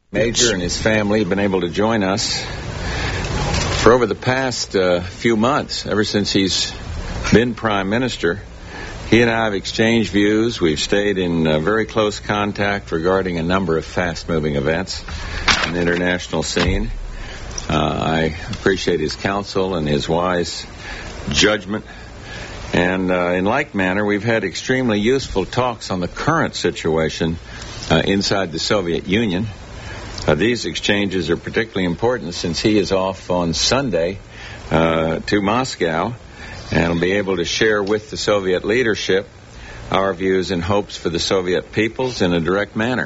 Major and his family have been able to join us for over the past few months, ever since he's been Prime Minister. He and I have exchanged views. We've stayed in very close contact regarding a number of fast-moving events in the international scene. I appreciate his counsel and his wise judgment. And in like manner, we've had extremely useful talks on the current situation inside the Soviet Union. These exchanges are particularly important since he is off on Sunday to Moscow and will be able to share with the Soviet leadership our views and hopes for the Soviet peoples in a direct manner.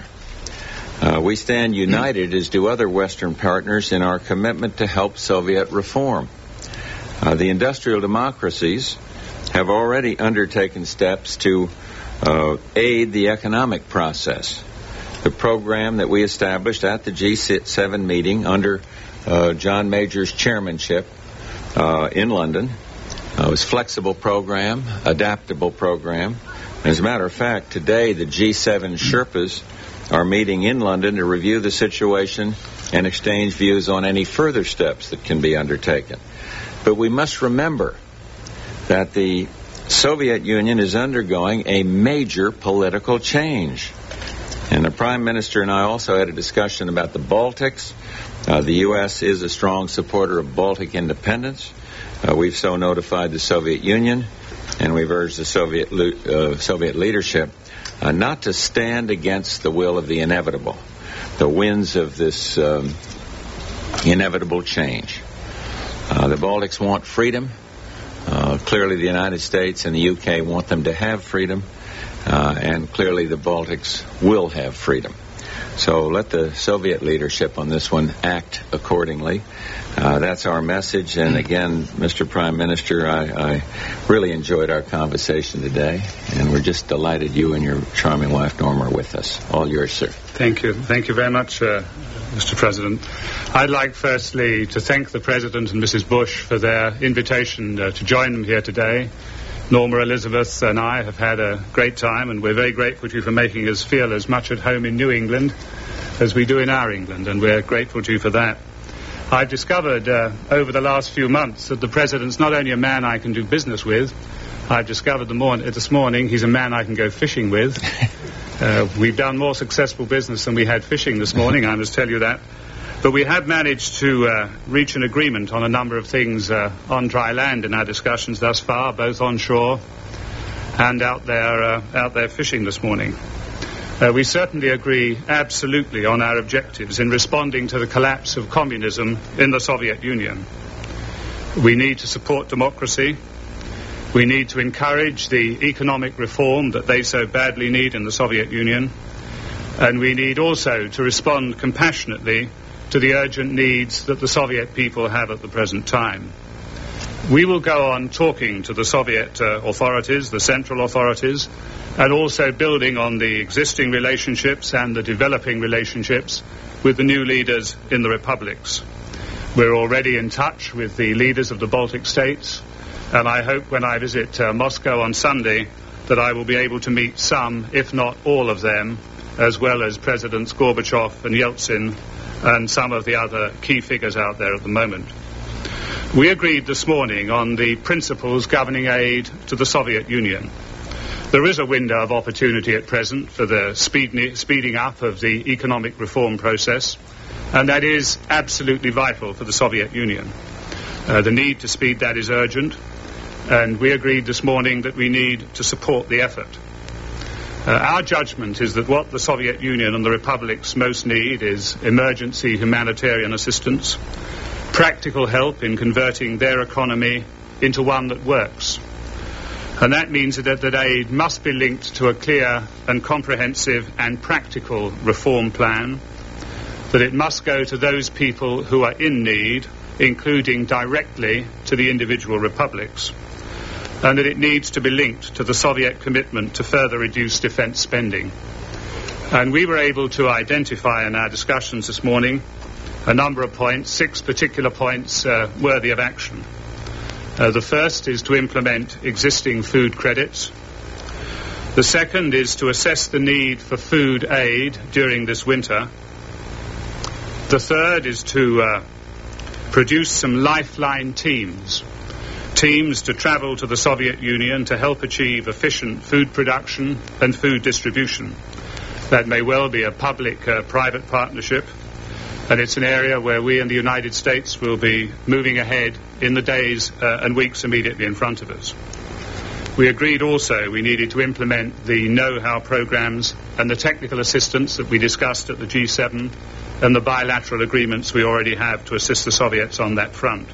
We stand united, as do other Western partners, in our commitment to help Soviet reform. The industrial democracies have already undertaken steps to aid the economic process. The program that we established at the G7 meeting under John Major's chairmanship in London was a flexible program, adaptable program. As a matter of fact, today the G7 Sherpas are meeting in London to review the situation and exchange views on any further steps that can be undertaken. But we must remember that the Soviet Union is undergoing a major political change. And the Prime Minister and I also had a discussion about the Baltics. The U.S. is a strong supporter of Baltic independence. We've so notified the Soviet Union, and we've urged the Soviet leadership not to stand against the will of the inevitable, the winds of this inevitable change. The Baltics want freedom. Clearly the United States and the UK want them to have freedom. And clearly the Baltics will have freedom. So let the Soviet leadership on this one act accordingly. That's our message. And again, Mr. Prime Minister, I really enjoyed our conversation today. And we're just delighted you and your charming wife, Norma, are with us. All yours, sir. Thank you. Thank you very much, Mr. President. I'd like firstly to thank the President and Mrs. Bush for their invitation to join them here today. Norma, Elizabeth and I have had a great time, and we're very grateful to you for making us feel as much at home in New England as we do in our England, and we're grateful to you for that. I've discovered over the last few months that the President's not only a man I can do business with, I've discovered this morning he's a man I can go fishing with. We've done more successful business than we had fishing this morning, I must tell you that. But we have managed to reach an agreement on a number of things on dry land in our discussions thus far, both on shore and out there fishing this morning. We certainly agree absolutely on our objectives in responding to the collapse of communism in the Soviet Union. We need to support democracy. We need to encourage the economic reform that they so badly need in the Soviet Union. And we need also to respond compassionately to the urgent needs that the Soviet people have at the present time. We will go on talking to the Soviet authorities, the central authorities, and also building on the existing relationships and the developing relationships with the new leaders in the republics. We're already in touch with the leaders of the Baltic states, and I hope when I visit Moscow on Sunday that I will be able to meet some, if not all of them, as well as Presidents Gorbachev and Yeltsin and some of the other key figures out there at the moment. We agreed this morning on the principles governing aid to the Soviet Union. There is a window of opportunity at present for the speeding up of the economic reform process, and that is absolutely vital for the Soviet Union. The need to speed that is urgent, and we agreed this morning that we need to support the effort. Our judgment is that what the Soviet Union and the republics most need is emergency humanitarian assistance, practical help in converting their economy into one that works. And that means that aid must be linked to a clear and comprehensive and practical reform plan, that it must go to those people who are in need, including directly to the individual republics, and that it needs to be linked to the Soviet commitment to further reduce defense spending. And we were able to identify in our discussions this morning a number of points, 6 particular points worthy of action. The first is to implement existing food credits. The second is to assess the need for food aid during this winter. The third is to produce some lifeline teams to travel to the Soviet Union to help achieve efficient food production and food distribution. That may well be a public-private partnership, and it's an area where we in the United States will be moving ahead in the days and weeks immediately in front of us. We agreed also we needed to implement the know-how programs and the technical assistance that we discussed at the G7 and the bilateral agreements we already have to assist the Soviets on that front.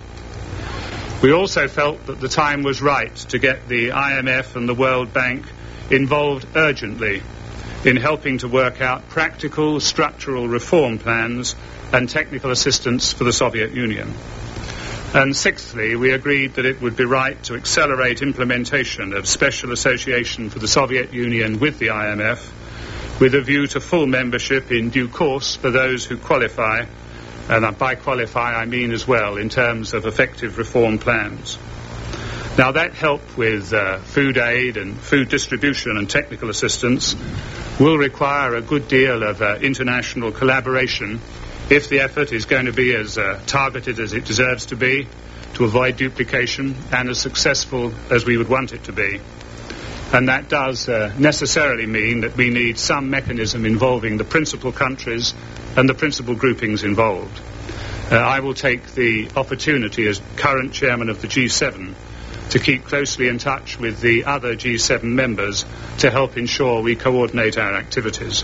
We also felt that the time was right to get the IMF and the World Bank involved urgently in helping to work out practical structural reform plans and technical assistance for the Soviet Union. And sixthly, we agreed that it would be right to accelerate implementation of special association for the Soviet Union with the IMF, with a view to full membership in due course for those who qualify, and by qualify I mean as well in terms of effective reform plans. Now that help with food aid and food distribution and technical assistance will require a good deal of international collaboration if the effort is going to be as targeted as it deserves to be, to avoid duplication, and as successful as we would want it to be. And that does necessarily mean that we need some mechanism involving the principal countries and the principal groupings involved. I will take the opportunity as current chairman of the G7 to keep closely in touch with the other G7 members to help ensure we coordinate our activities.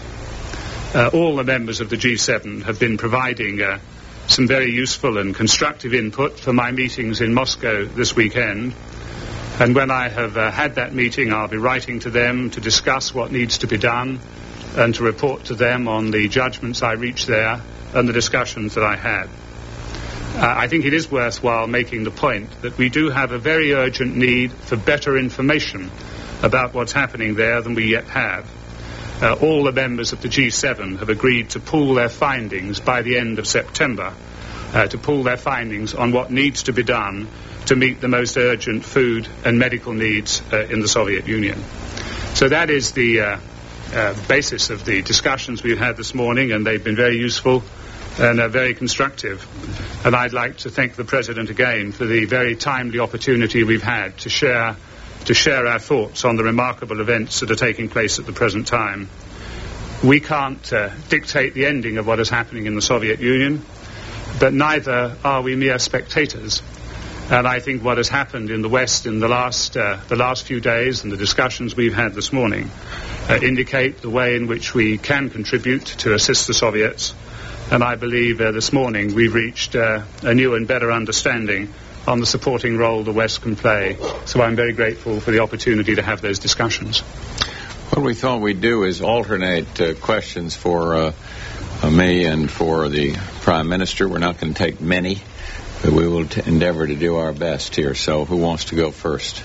All the members of the G7 have been providing some very useful and constructive input for my meetings in Moscow this weekend. And when I have had that meeting, I'll be writing to them to discuss what needs to be done and to report to them on the judgments I reached there and the discussions that I had. I think it is worthwhile making the point that we do have a very urgent need for better information about what's happening there than we yet have. All the members of the G7 have agreed to pool their findings by the end of September, to pool their findings on what needs to be done to meet the most urgent food and medical needs in the Soviet Union. So that is the basis of the discussions we've had this morning, and they've been very useful and very constructive. And I'd like to thank the President again for the very timely opportunity we've had to share our thoughts on the remarkable events that are taking place at the present time. We can't dictate the ending of what is happening in the Soviet Union, but neither are we mere spectators. And I think what has happened in the West in the last few days and the discussions we've had this morning indicate the way in which we can contribute to assist the Soviets. And I believe this morning we've reached a new and better understanding on the supporting role the West can play. So I'm very grateful for the opportunity to have those discussions. What we thought we'd do is alternate questions for me and for the Prime Minister. We're not going to take many, but we will endeavor to do our best here. So who wants to go first?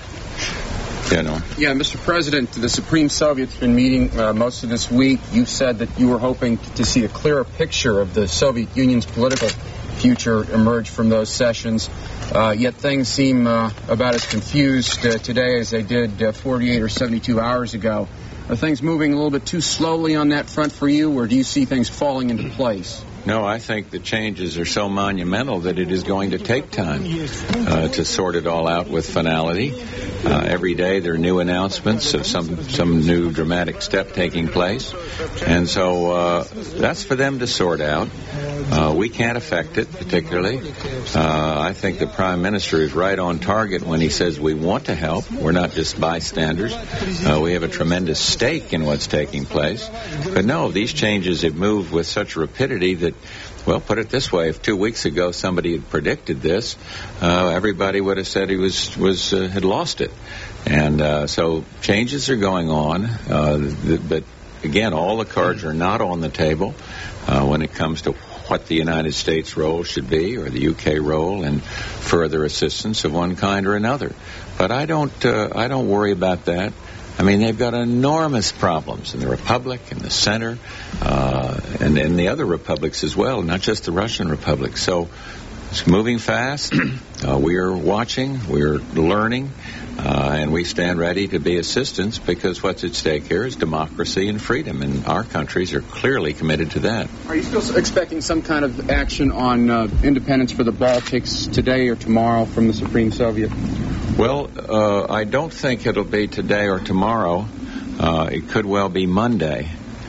Yeah, Mr. President, the Supreme Soviet's been meeting most of this week. You said that you were hoping to see a clearer picture of the Soviet Union's political future emerge from those sessions. Yet things seem about as confused today as they did 48 or 72 hours ago. Are things moving a little bit too slowly on that front for you, or do you see things falling into place? No, I think the changes are so monumental that it is going to take time to sort it all out with finality. Every day there are new announcements of some new dramatic step taking place. And so that's for them to sort out. We can't affect it particularly. I think the Prime Minister is right on target when he says we want to help. We're not just bystanders. We have a tremendous stake in what's taking place. But no, these changes have moved with such rapidity that, well, put it this way, if 2 weeks ago somebody had predicted this, everybody would have said he had lost it. And so changes are going on, but again, all the cards are not on the table when it comes to what the United States role should be, or the UK role in further assistance of one kind or another. But I don't worry about that. I mean, they've got enormous problems in the Republic, in the center, and in the other republics as well, not just the Russian Republic. So It's moving fast. We're watching. We're learning. And we stand ready to be assistants because what's at stake here is democracy and freedom, and our countries are clearly committed to that. Are you still expecting some kind of action on independence for the Baltics today or tomorrow from the Supreme Soviet? Well, I don't think it'll be today or tomorrow. It could well be Monday,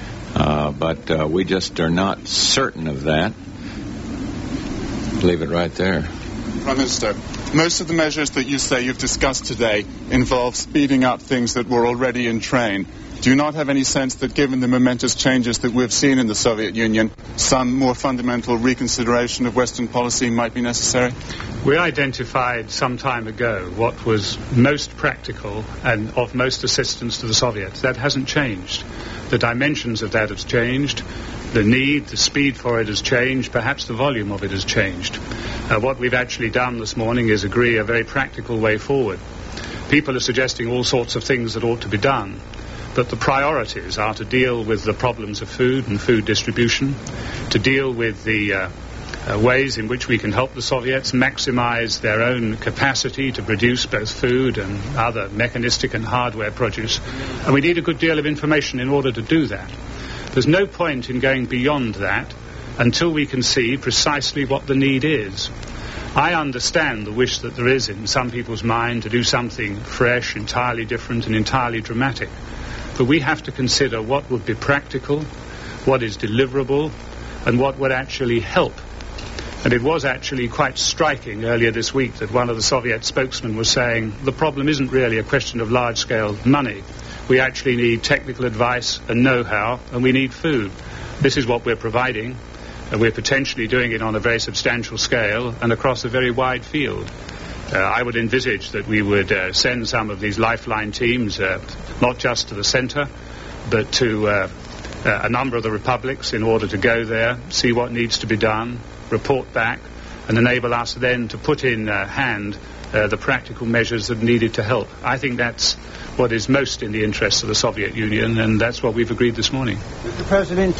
but we just are not certain of that. Leave it right there. Prime Minister, most of the measures that you say you've discussed today involve speeding up things that were already in train. Do you not have any sense that given the momentous changes that we've seen in the Soviet Union, some more fundamental reconsideration of Western policy might be necessary? We identified some time ago what was most practical and of most assistance to the Soviets. That hasn't changed. The dimensions of that have changed. The need, the speed for it has changed. Perhaps the volume of it has changed. What we've actually done this morning is agree a very practical way forward. People are suggesting all sorts of things that ought to be done, but the priorities are to deal with the problems of food and food distribution, to deal with the ways in which we can help the Soviets maximize their own capacity to produce both food and other mechanistic and hardware produce. And we need a good deal of information in order to do that. There's no point in going beyond that until we can see precisely what the need is. I understand the wish that there is in some people's mind to do something fresh, entirely different and entirely dramatic. But we have to consider what would be practical, what is deliverable, and what would actually help. And it was actually quite striking earlier this week that one of the Soviet spokesmen was saying the problem isn't really a question of large-scale money. We actually need technical advice and know-how, and we need food. This is what we're providing, and we're potentially doing it on a very substantial scale and across a very wide field. I would envisage that we would send some of these lifeline teams, not just to the center, but to a number of the republics in order to go there, see what needs to be done, report back, and enable us then to put in hand the practical measures that are needed to help. I think that's what is most in the interests of the Soviet Union, and that's what we've agreed this morning. Mr. President,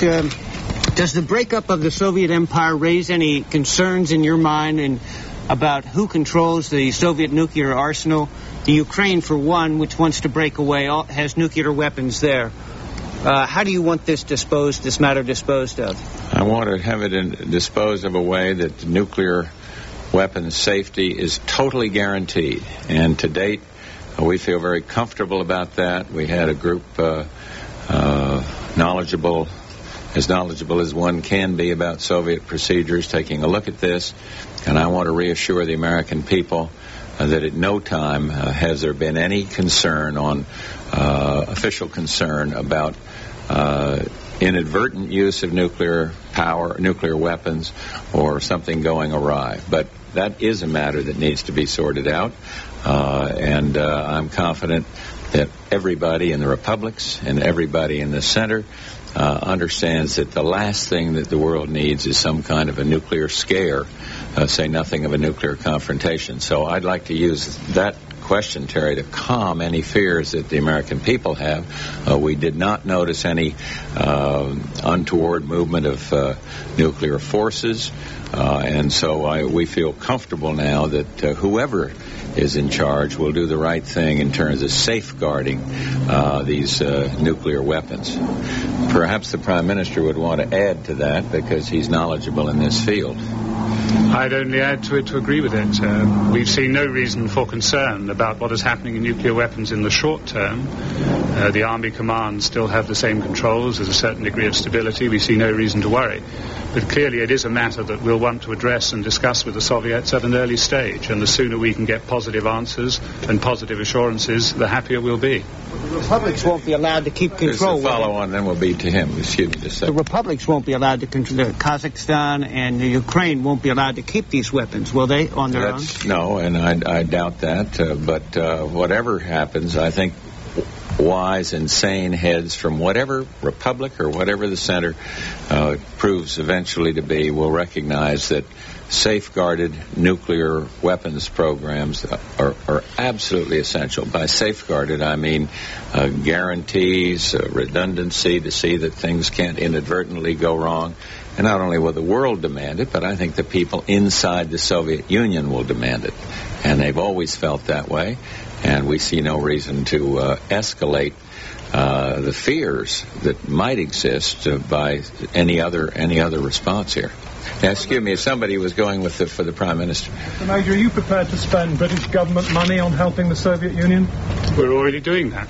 does the breakup of the Soviet Empire raise any concerns in your mind about who controls the Soviet nuclear arsenal? The Ukraine, for one, which wants to break away, has nuclear weapons there. How do you want this matter disposed of? I want to have it disposed of a way that nuclear weapons safety is totally guaranteed. And to date, we feel very comfortable about that. We had a group knowledgeable as one can be about Soviet procedures, taking a look at this. And I want to reassure the American people that at no time has there been any concern on official concern about inadvertent use of nuclear power, nuclear weapons, or something going awry. But that is a matter that needs to be sorted out, and I'm confident that everybody in the republics and everybody in the center understands that the last thing that the world needs is some kind of a nuclear scare, say nothing of a nuclear confrontation. So I'd like to use that question, Terry, to calm any fears that the American people have. We did not notice any untoward movement of nuclear forces, and so we feel comfortable now that whoever is in charge will do the right thing in terms of safeguarding these nuclear weapons. Perhaps the Prime Minister would want to add to that because he's knowledgeable in this field. I'd only add to it to agree with it. We've seen no reason for concern about what is happening in nuclear weapons in the short term. The Army commands still have the same controls. There's a certain degree of stability. We see no reason to worry. But clearly it is a matter that we'll want to address and discuss with the Soviets at an early stage. And the sooner we can get positive answers and positive assurances, the happier we'll be. The republics won't be allowed to keep control. The follow-on then will be to him. Excuse me just a second. The republics won't be allowed to control. Kazakhstan and the Ukraine won't be allowed to keep these weapons, will they, on their own? No, and I doubt that. But whatever happens, I think wise and sane heads from whatever republic or whatever the center proves eventually to be will recognize that safeguarded nuclear weapons programs are absolutely essential. By safeguarded, I mean guarantees, redundancy to see that things can't inadvertently go wrong. And not only will the world demand it, but I think the people inside the Soviet Union will demand it. And they've always felt that way. And we see no reason to escalate the fears that might exist by any other response here. Now, excuse me, if somebody was going for the Prime Minister. Mr. Major, are you prepared to spend British government money on helping the Soviet Union? We're already doing that.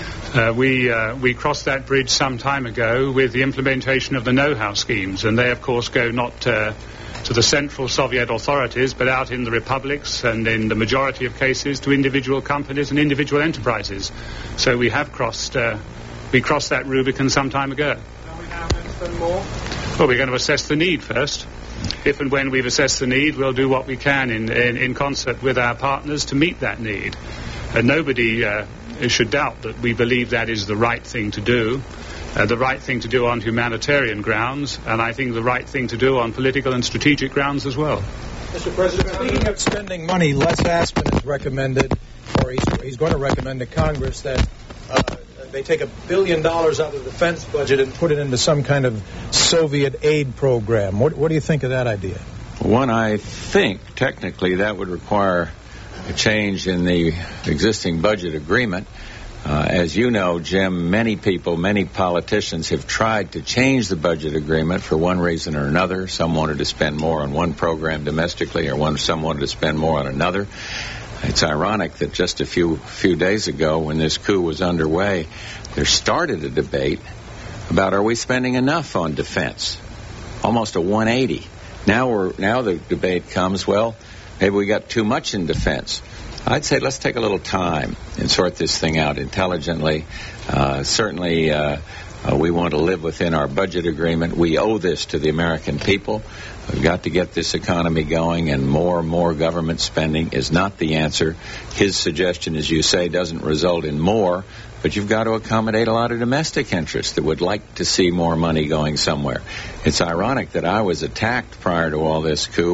We crossed that bridge some time ago with the implementation of the know-how schemes, and they, of course, go not to the central Soviet authorities, but out in the republics and in the majority of cases to individual companies and individual enterprises. So we have crossed that Rubicon some time ago. Are we now going to spend more? Well, we're going to assess the need first. If and when we've assessed the need, we'll do what we can in concert with our partners to meet that need. And nobody should doubt that we believe that is the right thing to do. The right thing to do on humanitarian grounds, and I think the right thing to do on political and strategic grounds as well. Mr. President, speaking of spending money, Les Aspin has recommended, or he's going to recommend to Congress that they take $1 billion out of the defense budget and put it into some kind of Soviet aid program. What do you think of that idea? One, I think technically that would require a change in the existing budget agreement. As you know, Jim, many people, many politicians have tried to change the budget agreement for one reason or another. Some wanted to spend more on one program domestically, or some wanted to spend more on another. It's ironic that just a few days ago, when this coup was underway, there started a debate about, are we spending enough on defense? Almost a 180. Now the debate comes, well, maybe we got too much in defense. I'd say let's take a little time and sort this thing out intelligently. Certainly, we want to live within our budget agreement. We owe this to the American people. We've got to get this economy going, and more government spending is not the answer. His suggestion, as you say, doesn't result in more, but you've got to accommodate a lot of domestic interests that would like to see more money going somewhere. It's ironic that I was attacked prior to all this coup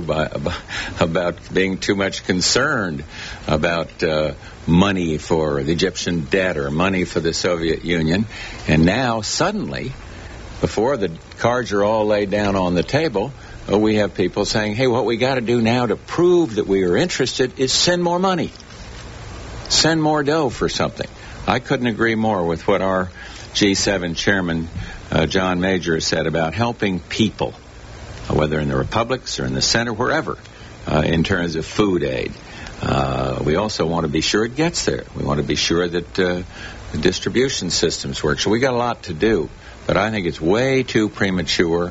about being too much concerned about money for the Egyptian debt or money for the Soviet Union. And now, suddenly, before the cards are all laid down on the table, we have people saying, hey, what we got to do now to prove that we are interested is send more money. Send more dough for something. I couldn't agree more with what our G7 chairman, John Major, said about helping people, whether in the republics or in the center, wherever, in terms of food aid. We also want to be sure it gets there. We want to be sure that the distribution systems work. So we got a lot to do. But I think it's way too premature.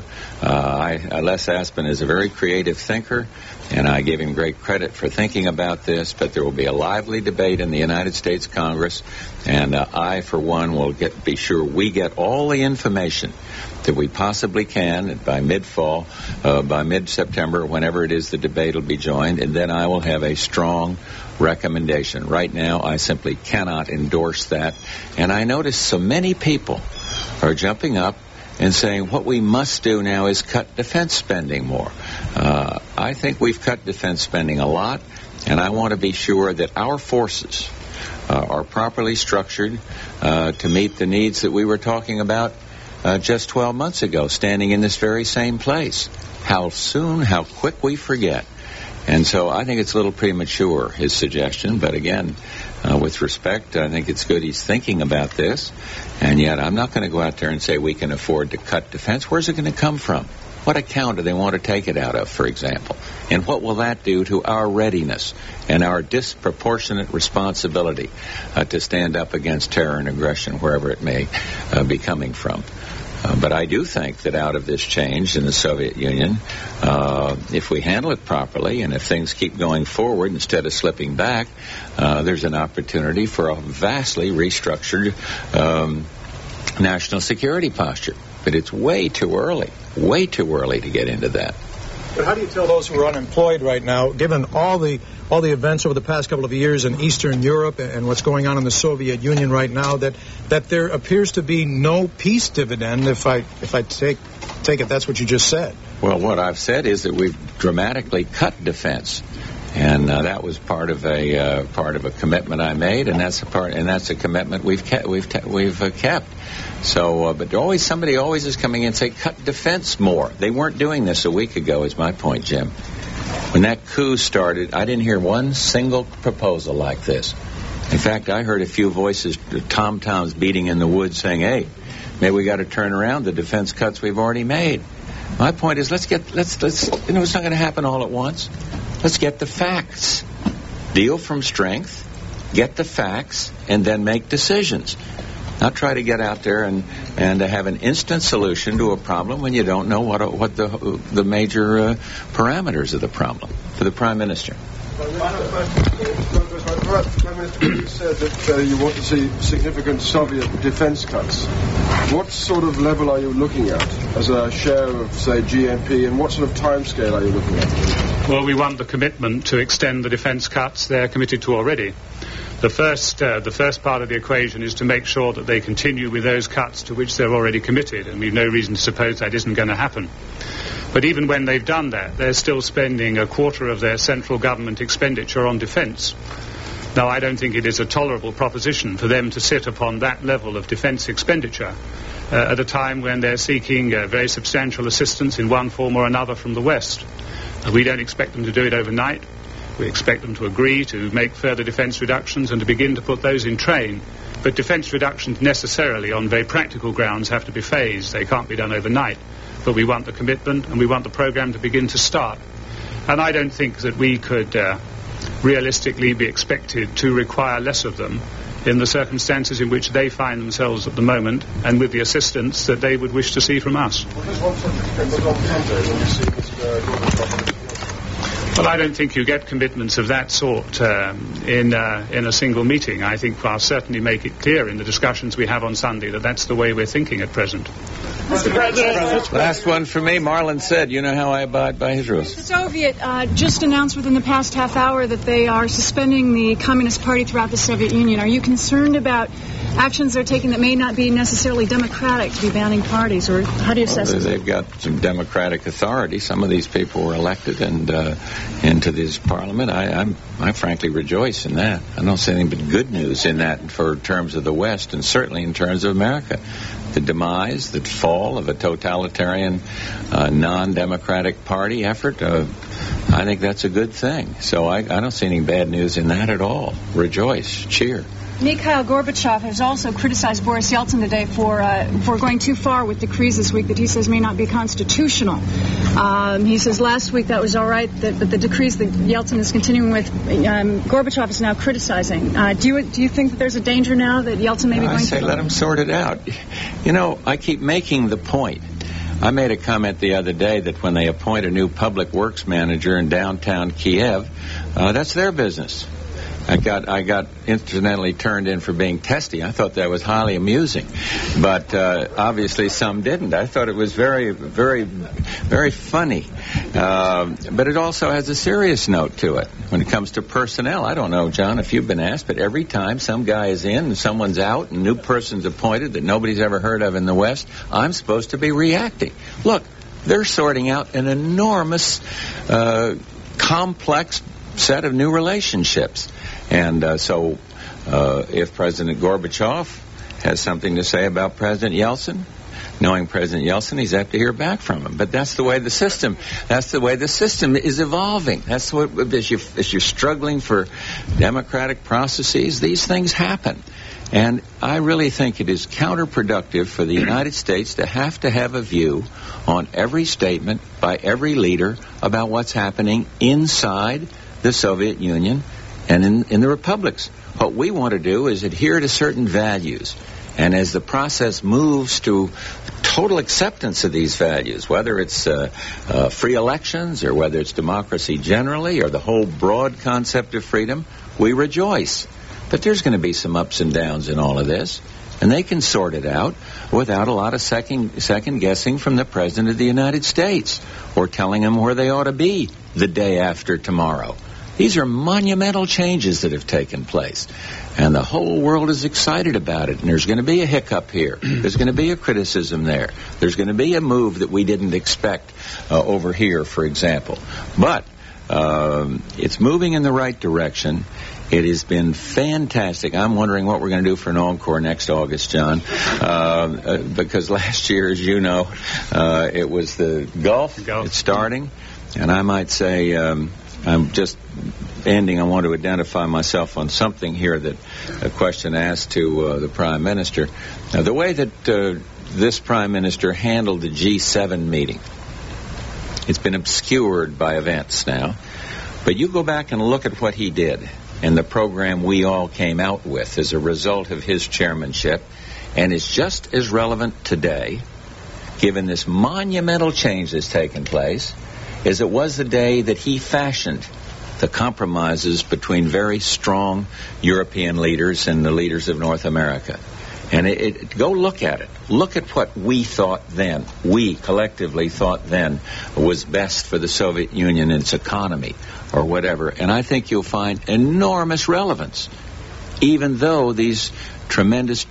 Les Aspin is a very creative thinker, and I give him great credit for thinking about this, but there will be a lively debate in the United States Congress, and I, for one, will be sure we get all the information that we possibly can by mid-fall, by mid-September, whenever it is the debate will be joined, and then I will have a strong recommendation. Right now, I simply cannot endorse that, and I notice so many people are jumping up and saying what we must do now is cut defense spending more. I think we've cut defense spending a lot, and I want to be sure that our forces are properly structured to meet the needs that we were talking about just 12 months ago, standing in this very same place. How quick we forget. And so I think it's a little premature, his suggestion, but again, with respect, I think it's good he's thinking about this, and yet I'm not going to go out there and say we can afford to cut defense. Where's it going to come from? What account do they want to take it out of, for example? And what will that do to our readiness and our disproportionate responsibility to stand up against terror and aggression, wherever it may be coming from? But I do think that out of this change in the Soviet Union, if we handle it properly and if things keep going forward instead of slipping back, there's an opportunity for a vastly restructured national security posture. But it's way too early to get into that. But how do you tell those who are unemployed right now, given all the events over the past couple of years in Eastern Europe and what's going on in the Soviet Union right now, that there appears to be no peace dividend? If I take it, that's what you just said. Well, what I've said is that we've dramatically cut defense, and that was part of a commitment I made, and that's a commitment we've kept. So, but somebody always is coming in and say, cut defense more. They weren't doing this a week ago, is my point, Jim. When that coup started, I didn't hear one single proposal like this. In fact, I heard a few voices, tom-toms beating in the woods, saying, hey, maybe we got to turn around the defense cuts we've already made. My point is, let's it's not going to happen all at once. Let's get the facts. Deal from strength, get the facts, and then make decisions. Not try to get out there and have an instant solution to a problem when you don't know what the major parameters of the problem. For the Prime Minister. Prime Minister, you said that you want to see significant Soviet defense cuts. What sort of level are you looking at as a share of, say, GNP, and what sort of timescale are you looking at? Well, we want the commitment to extend the defense cuts they're committed to already. The first part of the equation is to make sure that they continue with those cuts to which they're already committed, and we've no reason to suppose that isn't going to happen. But even when they've done that, they're still spending a quarter of their central government expenditure on defence. Now, I don't think it is a tolerable proposition for them to sit upon that level of defence expenditure at a time when they're seeking very substantial assistance in one form or another from the West. We don't expect them to do it overnight. We expect them to agree to make further defence reductions and to begin to put those in train. But defence reductions necessarily, on very practical grounds, have to be phased. They can't be done overnight. But we want the commitment and we want the programme to begin to start. And I don't think that we could realistically be expected to require less of them in the circumstances in which they find themselves at the moment and with the assistance that they would wish to see from us. Well, I don't think you get commitments of that sort in a single meeting. I think I'll certainly make it clear in the discussions we have on Sunday that that's the way we're thinking at present. Mr. President. Last one for me. Marlon said, you know how I abide by his rules. The Soviet just announced within the past half hour that they are suspending the Communist Party throughout the Soviet Union. Are you concerned about actions they're taking that may not be necessarily democratic to be banning parties, or how do you assess it? They've got some democratic authority. Some of these people were elected and into this parliament. I frankly rejoice in that. I don't see anything but good news in that for terms of the West and certainly in terms of America. The demise, the fall of a totalitarian, non-democratic party effort, I think that's a good thing. So I don't see any bad news in that at all. Rejoice, cheer. Mikhail Gorbachev has also criticized Boris Yeltsin today for going too far with decrees this week that he says may not be constitutional. He says last week that was all right, but the decrees that Yeltsin is continuing with, Gorbachev is now criticizing. Do you think that there's a danger now that Yeltsin may be going to... I say let him sort it out. You know, I keep making the point. I made a comment the other day that when they appoint a new public works manager in downtown Kiev, that's their business. I got incidentally turned in for being testy. I thought that was highly amusing, but obviously some didn't. I thought it was very, very, very funny, but it also has a serious note to it when it comes to personnel. I don't know, John, if you've been asked, but every time some guy is in and someone's out and a new person's appointed that nobody's ever heard of in the West, I'm supposed to be reacting. Look, they're sorting out an enormous, complex set of new relationships. And so if President Gorbachev has something to say about President Yeltsin, knowing President Yeltsin, he's apt to hear back from him. But that's the way the system is evolving. That's what, as you're struggling for democratic processes, these things happen. And I really think it is counterproductive for the United States to have a view on every statement by every leader about what's happening inside the Soviet Union and in the republics. What we want to do is adhere to certain values. And as the process moves to total acceptance of these values, whether it's free elections or whether it's democracy generally or the whole broad concept of freedom, we rejoice. But there's going to be some ups and downs in all of this. And they can sort it out without a lot of second guessing from the President of the United States or telling them where they ought to be the day after tomorrow. These are monumental changes that have taken place. And the whole world is excited about it. And there's going to be a hiccup here. There's going to be a criticism there. There's going to be a move that we didn't expect over here, for example. But it's moving in the right direction. It has been fantastic. I'm wondering what we're going to do for an encore next August, John, because last year, as you know, it was the Gulf. It's starting. And I might say, I'm just ending. I want to identify myself on something here that a question asked to the Prime Minister. Now, the way that this Prime Minister handled the G7 meeting, it's been obscured by events now. But you go back and look at what he did and the program we all came out with as a result of his chairmanship, and it's just as relevant today, given this monumental change that's taken place, as it was the day that he fashioned the compromises between very strong European leaders and the leaders of North America. And go look at it. Look at what we thought then, we collectively thought then, was best for the Soviet Union and its economy or whatever. And I think you'll find enormous relevance, even though these tremendous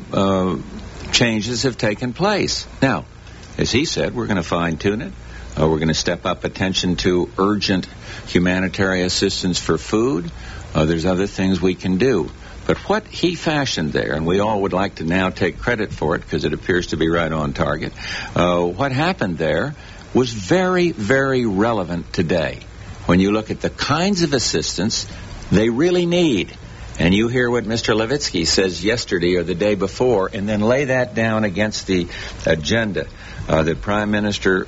changes have taken place. Now, as he said, we're going to fine-tune it. We're going to step up attention to urgent humanitarian assistance for food. There's other things we can do. But what he fashioned there, and we all would like to now take credit for it because it appears to be right on target, what happened there was very, very relevant today. When you look at the kinds of assistance they really need, and you hear what Mr. Levitsky says yesterday or the day before, and then lay that down against the agenda that Prime Minister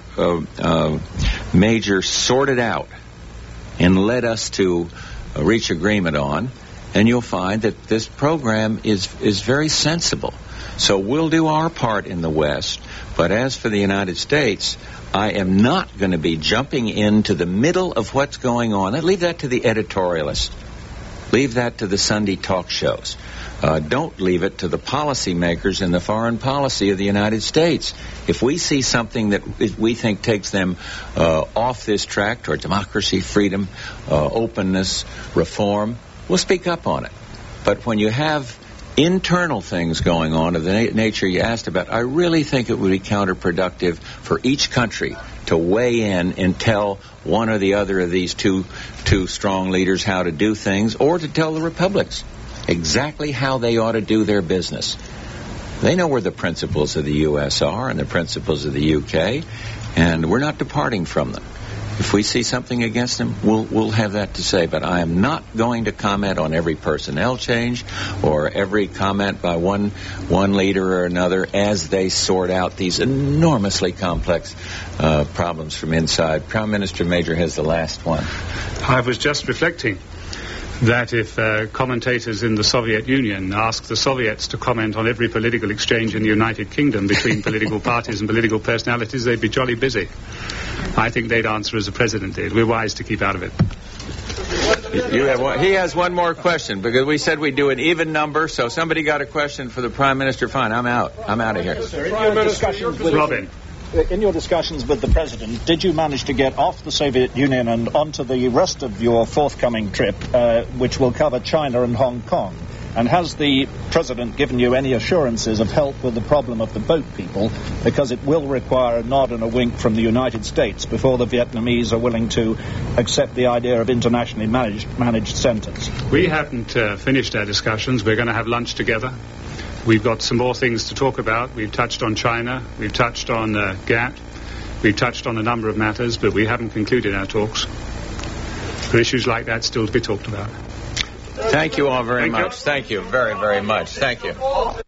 Major sorted out and led us to reach agreement on, and you'll find that this program is very sensible. So we'll do our part in the West, but as for the United States, I am not going to be jumping into the middle of what's going on. I leave that to the editorialists. Leave that to the Sunday talk shows. Don't leave it to the policymakers in the foreign policy of the United States. If we see something that we think takes them off this track toward democracy, freedom, openness, reform, we'll speak up on it. But when you have internal things going on of the nature you asked about, I really think it would be counterproductive for each country to weigh in and tell one or the other of these two strong leaders how to do things, or to tell the republics exactly how they ought to do their business. They know where the principles of the U.S. are and the principles of the U.K., and we're not departing from them. If we see something against them, we'll have that to say. But I am not going to comment on every personnel change or every comment by one leader or another as they sort out these enormously complex problems from inside. Prime Minister Major has the last one. I was just reflecting that if commentators in the Soviet Union asked the Soviets to comment on every political exchange in the United Kingdom between political parties and political personalities, they'd be jolly busy. I think they'd answer as the President did. We're wise to keep out of it. He has one more question, because we said we'd do an even number, so somebody got a question for the Prime Minister. Fine, I'm out of here. Robin. In your discussions with the President, did you manage to get off the Soviet Union and onto the rest of your forthcoming trip, which will cover China and Hong Kong? And has the President given you any assurances of help with the problem of the boat people? Because it will require a nod and a wink from the United States before the Vietnamese are willing to accept the idea of internationally managed centers. We haven't finished our discussions. We're going to have lunch together. We've got some more things to talk about. We've touched on China. We've touched on GATT. We've touched on a number of matters, but we haven't concluded our talks. There are issues like that still to be talked about. Thank you all very much. Thank you very, very much. Thank you.